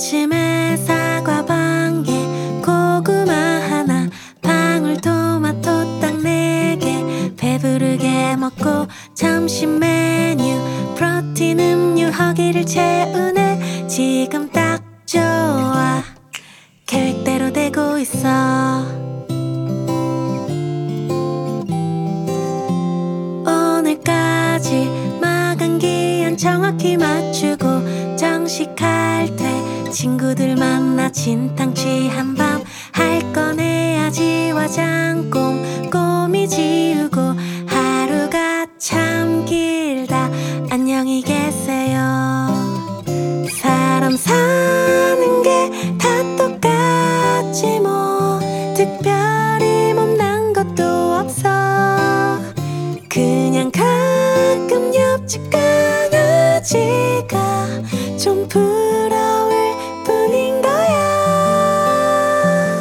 아침에 사과 반개, 고구마 하나, 방울토마토 딱 4개 배부르게 먹고 점심 메뉴 프로틴 음료 허기를 채우네. 지금 딱 좋아. 계획대로 되고 있어. 오늘까지 마감 기한 정확히 맞추고 정식할 때 친구들 만나 진탕 취한 밤 할 건 해야지. 화장솜 꼼꼼히 지우고 하루가 참 길다. 안녕히 계세요. 사람 사는 게 다 똑같지 뭐. 특별히 못난 것도 없어. 그냥 가끔 옆집 강아지가 좀 부러울 뿐인 거야.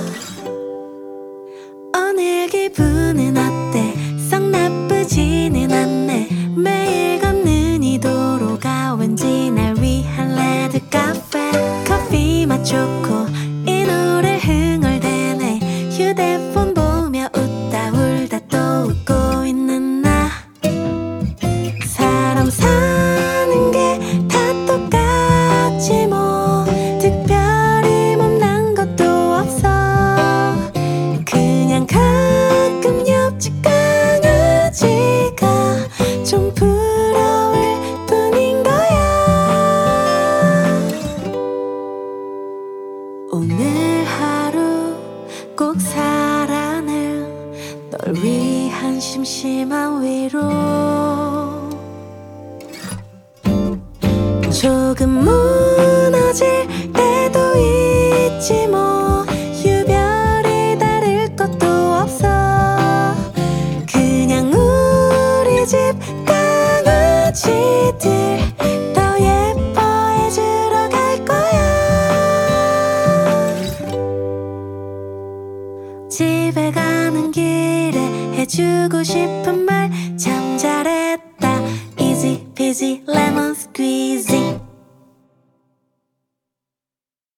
오늘 기분은 어때? 썩 나쁘지는 않네. 매일 걷는 이 도로가 왠지 날 위한 레드 카페. 커피 맛 좋고 이 노래 흥얼대네. 휴대폰 보며 웃다 울다 또 웃고 있는 나. 사람 사는 게 다 똑같지 뭐. 특별히 못난 것도 없어. 그냥 가끔 옆집 강아지가 좀 부러울 뿐인 거야. 오늘 하루 꼭 사라는 널 위한 심심한 위로. 조금 무너질 때도 있지 뭐. 유별이 다를 것도 없어. 그냥 우리 집 강아지들 더 예뻐해주러 갈 거야. 집에 가는 길에 해주고 싶은 말 참 잘했다. Easy peasy lemon squeeze.